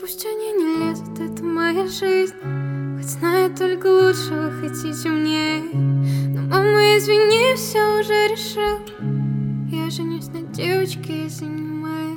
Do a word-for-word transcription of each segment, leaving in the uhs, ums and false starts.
пусть они не лезут, это моя жизнь. Хоть знаю, только лучше вы хотите мне. Но, мама, извини, все уже решил. Я женюсь на девочке из аниме.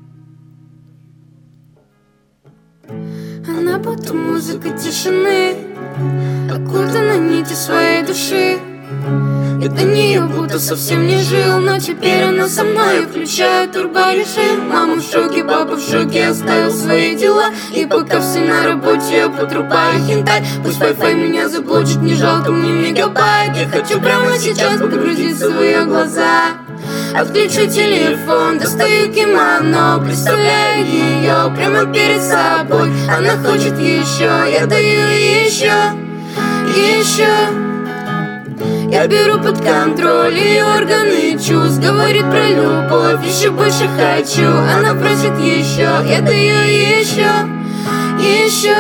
Она будто музыка тишины, окутана нити своей души. Я до нее будто совсем не жил, но теперь она со мной, включая турборежим. Мама в шоке, папа в шоке, оставил свои дела. И пока все на работе, я подрубаю хентай. Пусть Wi-Fi меня заблочит, не жалко мне мегабайт. Я хочу прямо сейчас погрузиться в ее глаза. Отключу телефон, достаю кимоно, представляю ее прямо перед собой. Она хочет еще, я даю ей еще, еще. Я беру под контроль ее органы чувств, говорит про любовь, еще больше хочу. Она просит еще, я даю ей еще, еще.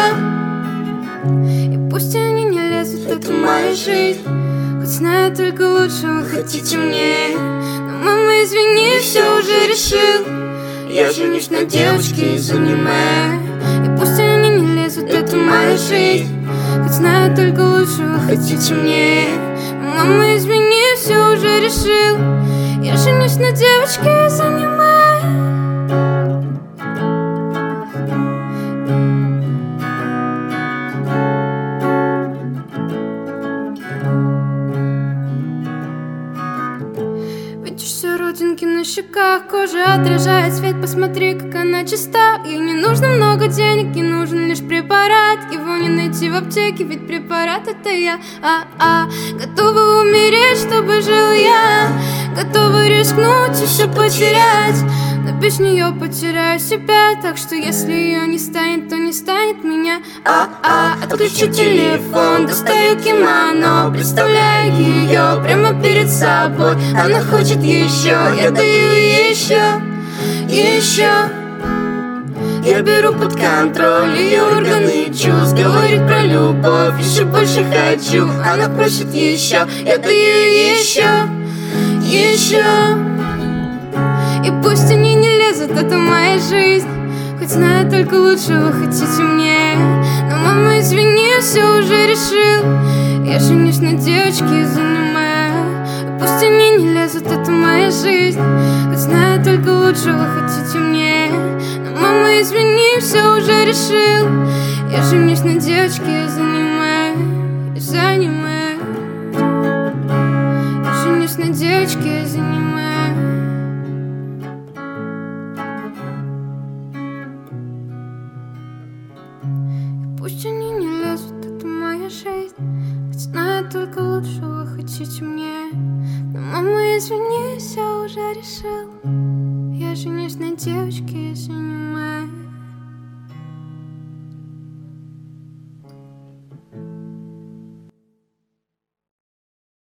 И пусть они не лезут, это моя жизнь. Хоть знаю, только лучше вы хотите мне. Но, мама, извини, все уже решил. Я женюсь на девочке из аниме. И пусть они не лезут, это моя жизнь. Хоть знаю, только лучше вы хотите мне. Мама, извини, все уже решил. Я женюсь на девочке из аниме. Видишь все родинки на щеках, кожа отражает свет, посмотри, как она чиста. Ей не нужно много денег, ей нужен лишь препарат. Его не найти в аптеке, ведь препарат это я. А-а, готова умереть, чтобы жил я. Готова рискнуть и все потерять, но без нее потеряю себя. Так что если ее не станет, то не станет меня. А-а, отключу телефон, достаю кимоно, представляю ее прямо перед собой. Она хочет еще, я даю ей еще, еще. Я беру под контроль ее органы чувств, говорит про любовь, еще больше хочу. Она просит еще, я даю ей еще, еще. И пусть они не лезут, это моя жизнь. Хоть знаю, только лучше вы хотите мне. Но, мама, извини, все уже решил. Я женюсь на девочке из аниме. И пусть они не лезут, это моя жизнь. Хоть знаю, только лучше вы хотите мне. Но, мама, извини, все уже решил. Я женюсь на девочке из аниме. Из аниме. Я женюсь на девочке из аниме. Пусть они не лезут, это моя жизнь. Ведь знаю, только лучше вы хотите мне. Но, мама, извини, все уже решил. Я женюсь на девочке из аниме.